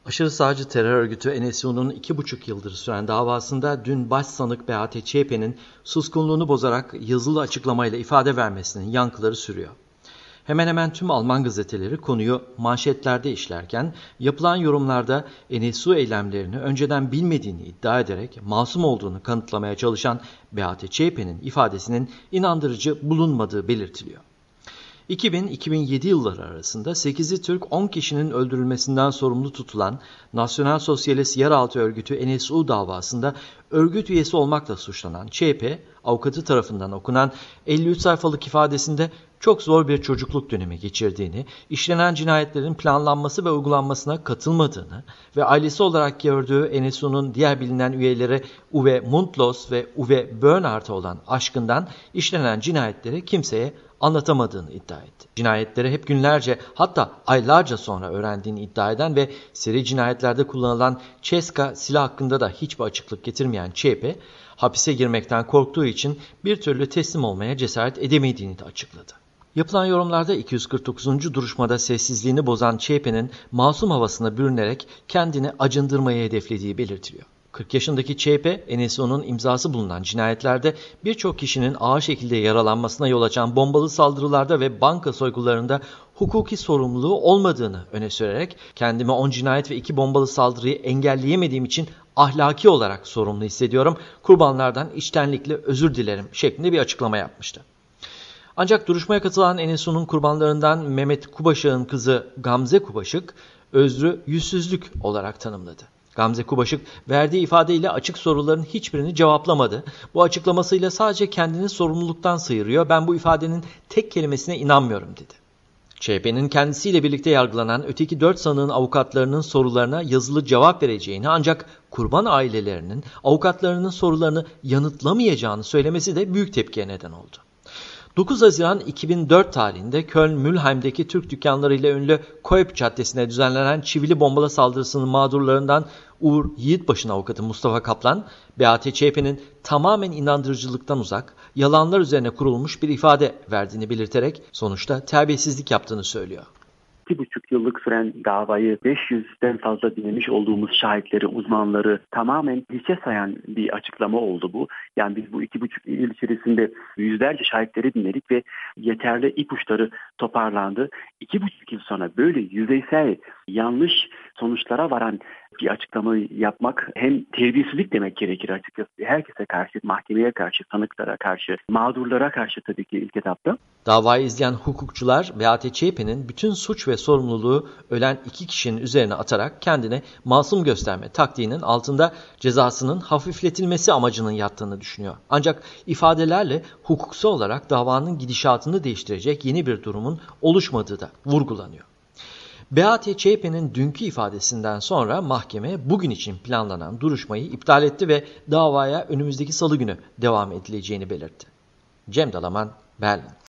Aşırı sağcı terör örgütü NSU'nun 2,5 yıldır süren davasında dün başsanık Beate Zschäpe'nin suskunluğunu bozarak yazılı açıklamayla ifade vermesinin yankıları sürüyor. Hemen hemen tüm Alman gazeteleri konuyu manşetlerde işlerken yapılan yorumlarda NSU eylemlerini önceden bilmediğini iddia ederek masum olduğunu kanıtlamaya çalışan Beate Zschäpe'nin ifadesinin inandırıcı bulunmadığı belirtiliyor. 2000-2007 yılları arasında 8'i Türk 10 kişinin öldürülmesinden sorumlu tutulan Nasyonal Sosyalist Yeraltı Örgütü NSU davasında örgüt üyesi olmakla suçlanan Zschäpe, avukatı tarafından okunan 53 sayfalık ifadesinde çok zor bir çocukluk dönemi geçirdiğini, işlenen cinayetlerin planlanması ve uygulanmasına katılmadığını ve ailesi olarak gördüğü NSU'nun diğer bilinen üyeleri Uwe Mundlos ve Uwe Bernhardt'a olan aşkından işlenen cinayetleri kimseye anlatamadığını iddia etti. Cinayetleri hep günlerce hatta aylarca sonra öğrendiğini iddia eden ve seri cinayetlerde kullanılan Ceska silah hakkında da hiçbir açıklık getirmeyen Zschäpe, hapise girmekten korktuğu için bir türlü teslim olmaya cesaret edemediğini de açıkladı. Yapılan yorumlarda 249. duruşmada sessizliğini bozan Zschäpe'nin masum havasına bürünerek kendini acındırmayı hedeflediği belirtiliyor. 40 yaşındaki Zschäpe, NSU'nun imzası bulunan cinayetlerde birçok kişinin ağır şekilde yaralanmasına yol açan bombalı saldırılarda ve banka soygularında hukuki sorumluluğu olmadığını öne sürerek kendimi 10 cinayet ve 2 bombalı saldırıyı engelleyemediğim için ahlaki olarak sorumlu hissediyorum, kurbanlardan içtenlikle özür dilerim şeklinde bir açıklama yapmıştı. Ancak duruşmaya katılan NSU'nun kurbanlarından Mehmet Kubaşık'ın kızı Gamze Kubaşık, özrü yüzsüzlük olarak tanımladı. Gamze Kubaşık verdiği ifadeyle açık soruların hiçbirini cevaplamadı. Bu açıklamasıyla sadece kendini sorumluluktan sıyırıyor, ben bu ifadenin tek kelimesine inanmıyorum dedi. Zschäpe'nin kendisiyle birlikte yargılanan öteki 4 sanığın avukatlarının sorularına yazılı cevap vereceğini ancak kurban ailelerinin avukatlarının sorularını yanıtlamayacağını söylemesi de büyük tepkiye neden oldu. 9 Haziran 2004 tarihinde Köln-Mülheim'deki Türk dükkanlarıyla ünlü Koep Caddesi'ne düzenlenen çivili bombalı saldırısının mağdurlarından Uğur Yiğitbaşı'nın avukatı Mustafa Kaplan, Beate Zschäpe'nin tamamen inandırıcılıktan uzak, yalanlar üzerine kurulmuş bir ifade verdiğini belirterek sonuçta terbiyesizlik yaptığını söylüyor. 2,5 yıllık süren davayı 500'den fazla dinlemiş olduğumuz şahitleri, uzmanları tamamen hiçe sayan bir açıklama oldu bu. Yani biz bu 2,5 yıl içerisinde yüzlerce şahitleri dinledik ve yeterli ipuçları toparlandı. 2,5 yıl sonra böyle yüzeysel, yanlış sonuçlara varan bir açıklama yapmak hem terbiyesizlik demek gerekir açıkçası. Herkese karşı, mahkemeye karşı, sanıklara karşı, mağdurlara karşı tabii ki ilk etapta. Davayı izleyen hukukçular Beate Zschäpe'nin bütün suç ve sorumluluğu ölen 2 kişinin üzerine atarak kendine masum gösterme taktiğinin altında cezasının hafifletilmesi amacının yattığını düşünüyor. Ancak ifadelerle hukuksal olarak davanın gidişatını değiştirecek yeni bir durumun oluşmadığı da vurgulanıyor. Beate Zschäpe'nin dünkü ifadesinden sonra mahkeme bugün için planlanan duruşmayı iptal etti ve davaya önümüzdeki salı günü devam edileceğini belirtti. Cem Dalaman, Berlin.